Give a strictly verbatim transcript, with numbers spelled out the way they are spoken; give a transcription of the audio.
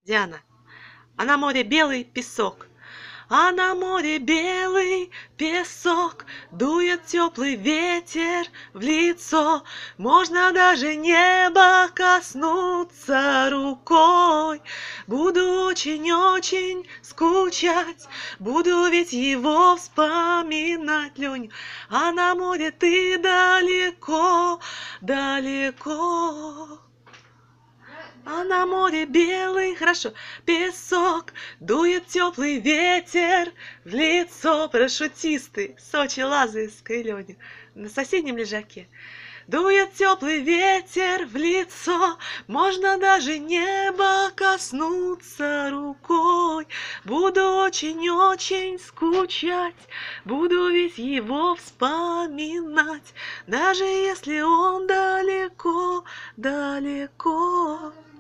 Диана. А на море белый песок. А на море белый песок, дует теплый ветер в лицо. Можно даже небо коснуться рукой. Буду очень-очень скучать, буду ведь его вспоминать, Лёнь. А на море ты далеко, далеко. А на море белый, хорошо, песок, дует теплый ветер в лицо. Парашютисты, Сочи, Лазаревская, Леня, на соседнем лежаке. Дует теплый ветер в лицо, можно даже небо коснуться рукой. Буду очень-очень скучать, буду ведь его вспоминать, даже если он далеко, далеко.